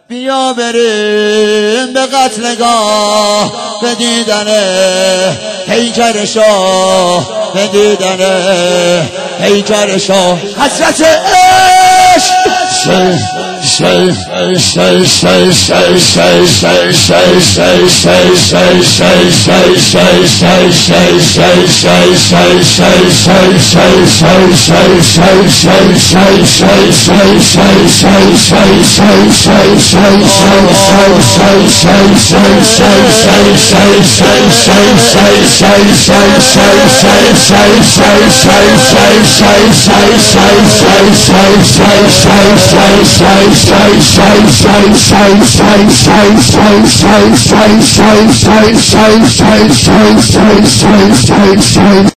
بیا بریم به قتلگاه، به دیدن پیکر شاه، به دیدن پیکر شاه. حسرت عشق